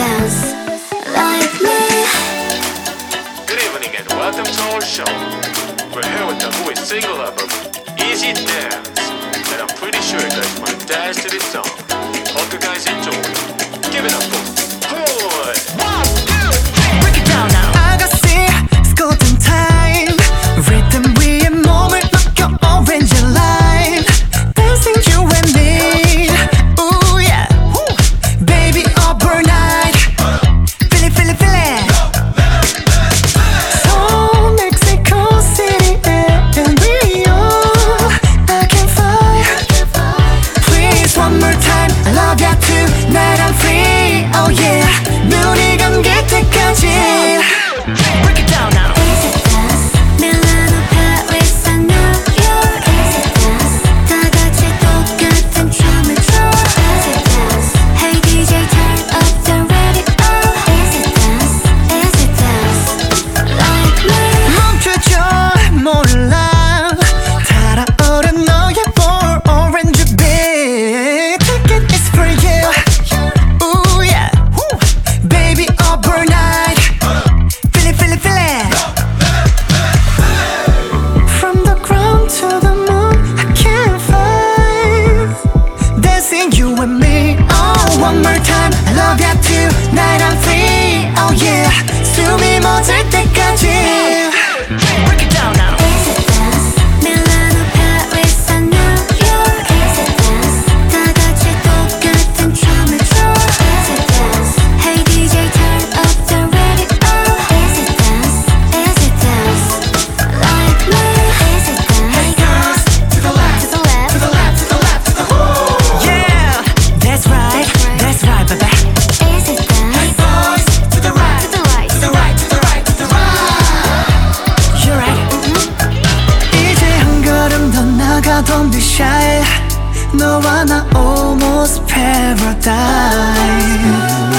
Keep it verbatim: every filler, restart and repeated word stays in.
dance like me? Good evening and welcome to our show. We're here with the movie single album, Easy Dance, and I'm pretty sure you guys want to dance to this song. Hope you guys enjoy. Give it up for Hood. One, two, three. Break it down now. 아가씨, it's golden time. Rhythm 위에 몸을 맡겨 orange line. Dancing you and me. Ooh yeah. Baby overnight. Feel it, feel it, feel it. So Mexico City and Rio. I can fly. Please one more time. I love you tonight. I'm free. Oh yeah. 눈이 감길 때까지. Break it down now. Easy dance, Milano, Paris, and New York. Easy dance, 다 같이 똑같은 춤을 춰. Easy dance, hey D J, turn up the radio. Easy dance, easy dance, like me. 멈춰줘 몰라 달아오른 너의 볼 orange beat. Ticket is for you. Ooh yeah. Baby overnight. Feel it, feel it, feel it. From the ground to the moon, I can't find. Dancing you and me. Oh, one more time. I love you tonight. I'm free. Oh yeah. 숨이 멎을 때까지. Break it down now. Easy dance, Milano, Paris, and New York. Easy dance, 다 같이 똑같은 춤을 춰. Easy dance, hey D J, turn up the radio. Easy dance, easy dance, like me. Easy dance, hey girls, to the left, to the left, to the left, to the left, to the whole. Yeah, that's right, that's right, baby. Easy dance, hey boys, to the right, to the right, to the right, to the right, to the right. You're right. 이제 한 걸음 더 나가, don't be shy. 너와 나 almost paradise.